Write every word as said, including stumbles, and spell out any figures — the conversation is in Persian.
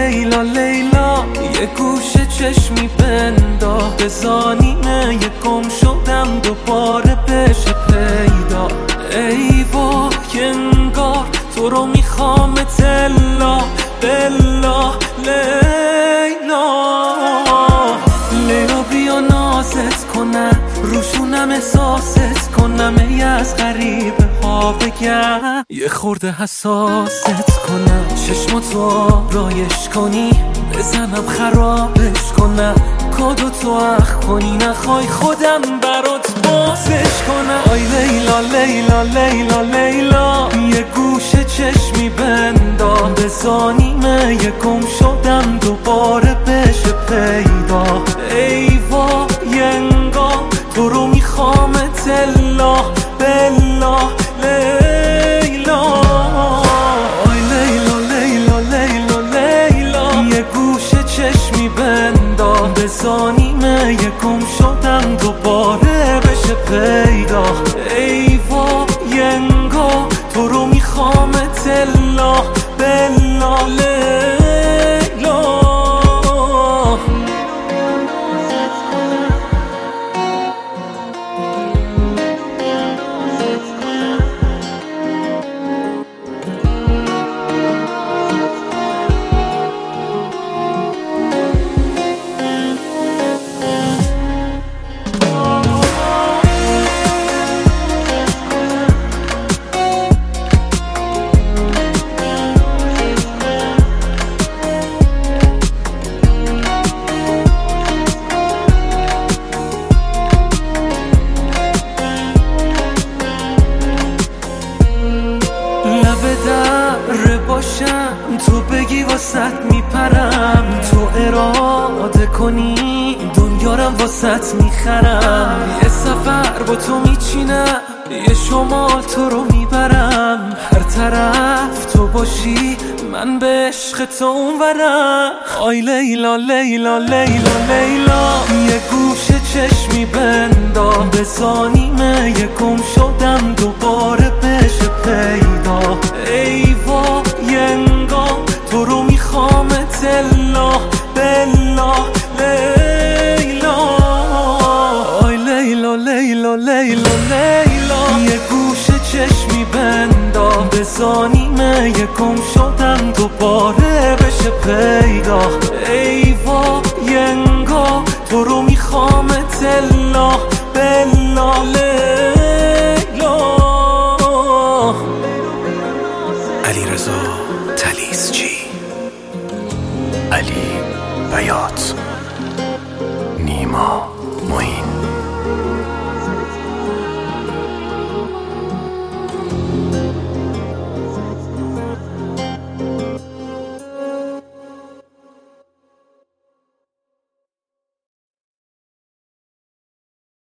لیلا لیلا یه گوشه چشمی بندا به زانیمه یه گم شدم دوباره بشه پیدا. ای وای انگار تو رو میخوام تلا بلا لیلا. لیلا بیا نازت کنم روشونم احساست کنم ای از غریبه ها بگم یه خورده حساست کنم چشماتو رایش کنی بزنم خرابش کنم کادو تو اخ کنی نخوای خودم برات بازش کنم. آی لیلا لیلا لیلا لیلا یه گوشه چشمی بندام به زانیمه یه گم شدم دوباره بشه پیدا. ای وای انگار تو رو میخوام تلا بلا لیلا. آی لیلا لیلا لیلا لیلا یه گوشه چشمی بندام به زانیمه یه گم شدم دوباره بشه پیدا. ای وای انگار تو رو میخوام تلا بلا لیلا. تو بگی واسط میپرم تو اراده کنی دنیارم واسط میخرم یه سفر با تو میچینم یه شمال تو رو میبرم هر طرف تو باشی من به عشق تو اونورم. آی لیلا لیلا لیلا لیلا یه گوشه چشمی بندام به زانیمه یه گم شدم دوباره بشه پیدا. ای وای انگار تو رو میخوام تلا بلا لیلا. آی لیلا لیلا لیلا لیلا یه گوشه چشمی بندام به زانیمه یه گم شدم دوباره بشه پیدا. ای وای انگار تو رو میخوام تلا بلا لیلا. علیرضا طلیسچی، علی بیات، نیما معین.